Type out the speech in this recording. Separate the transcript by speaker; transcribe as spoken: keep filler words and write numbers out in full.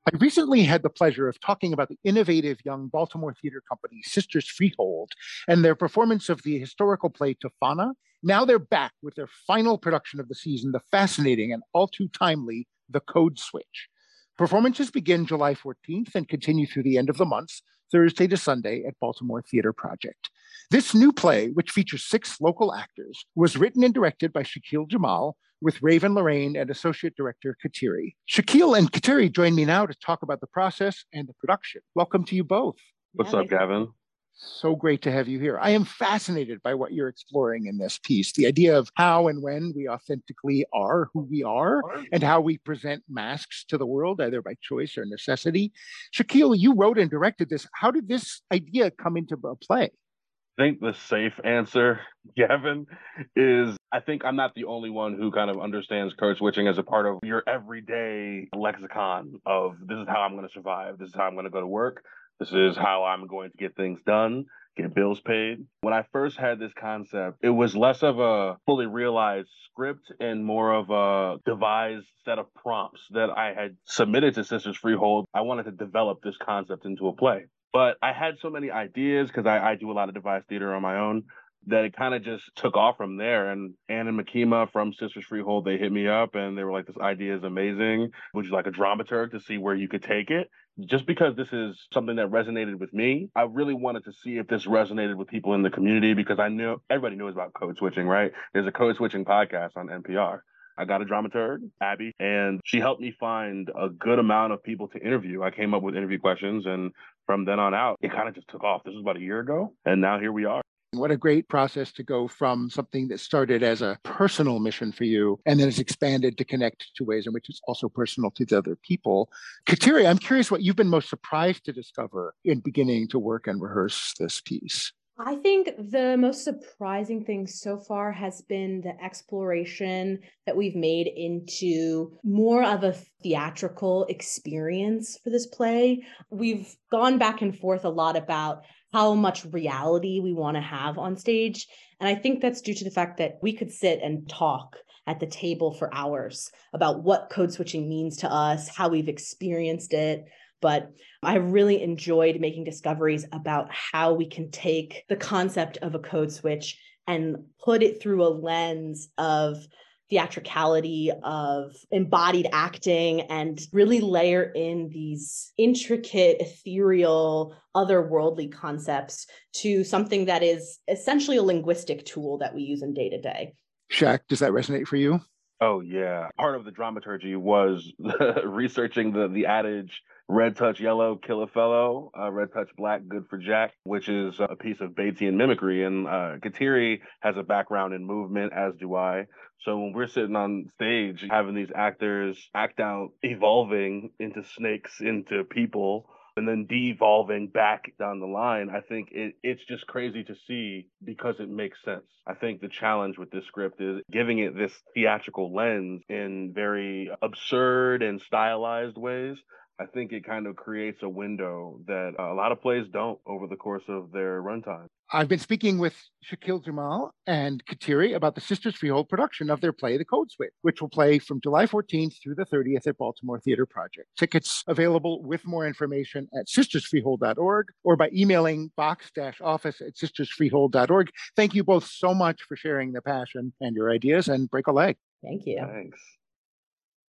Speaker 1: I recently had the pleasure of talking about the innovative young Baltimore theater company Sisters Freehold and their performance of the historical play Tofana. Now they're back with their final production of the season, the fascinating and all too timely The Code Switch. Performances begin July fourteenth and continue through the end of the month, Thursday to Sunday at Baltimore Theater Project. This new play, which features six local actors, was written and directed by Shakil Jamal, with Raven Lorraine and Associate Director Kateri. Shakil and Kateri join me now to talk about the process and the production. Welcome to you both.
Speaker 2: What's up, Gavin?
Speaker 1: So great to have you here. I am fascinated by what you're exploring in this piece, the idea of how and when we authentically are who we are and how we present masks to the world, either by choice or necessity. Shakil, you wrote and directed this. How did this idea come into a play?
Speaker 2: I think the safe answer, Gavin, is I think I'm not the only one who kind of understands code switching as a part of your everyday lexicon of this is how I'm going to survive. This is how I'm going to go to work. This is how I'm going to get things done, get bills paid. When I first had this concept, it was less of a fully realized script and more of a devised set of prompts that I had submitted to Sisters Freehold. I wanted to develop this concept into a play. But I had so many ideas because I, I do a lot of devised theater on my own that it kind of just took off from there. And Ann and Makima from Sisters Freehold, they hit me up and they were like, this idea is amazing. Would you like a dramaturg to see where you could take it? Just because this is something that resonated with me, I really wanted to see if this resonated with people in the community because I knew everybody knows about code switching, right? There's a code switching podcast on N P R. I got a dramaturg, Abby, and she helped me find a good amount of people to interview. I came up with interview questions, and from then on out, it kind of just took off. This was about a year ago, and now here we are.
Speaker 1: What a great process to go from something that started as a personal mission for you and then has expanded to connect to ways in which it's also personal to the other people. Kateri, I'm curious what you've been most surprised to discover in beginning to work and rehearse this piece.
Speaker 3: I think the most surprising thing so far has been the exploration that we've made into more of a theatrical experience for this play. We've gone back and forth a lot about how much reality we want to have on stage. And I think that's due to the fact that we could sit and talk at the table for hours about what code switching means to us, how we've experienced it. But I really enjoyed making discoveries about how we can take the concept of a code switch and put it through a lens of theatricality, of embodied acting, and really layer in these intricate, ethereal, otherworldly concepts to something that is essentially a linguistic tool that we use in day to day.
Speaker 1: Shaq, does that resonate for you?
Speaker 2: Oh, yeah. Part of the dramaturgy was researching the, the adage, red touch yellow, kill a fellow, uh, red touch black, good for Jack, which is a piece of Batesian mimicry. And uh, Kateri has a background in movement, as do I. So when we're sitting on stage, having these actors act out, evolving into snakes, into people, and then de-evolving back down the line, I think it, it's just crazy to see because it makes sense. I think the challenge with this script is giving it this theatrical lens in very absurd and stylized ways. I think it kind of creates a window that a lot of plays don't over the course of their runtime.
Speaker 1: I've been speaking with Shakil Jamal and Kateri about the Sisters Freehold production of their play, The Code Switch, which will play from July fourteenth through the thirtieth at Baltimore Theater Project. Tickets available with more information at sisters freehold dot org or by emailing box-office at sisters freehold dot org. Thank you both so much for sharing the passion and your ideas, and break a leg.
Speaker 3: Thank you.
Speaker 2: Thanks.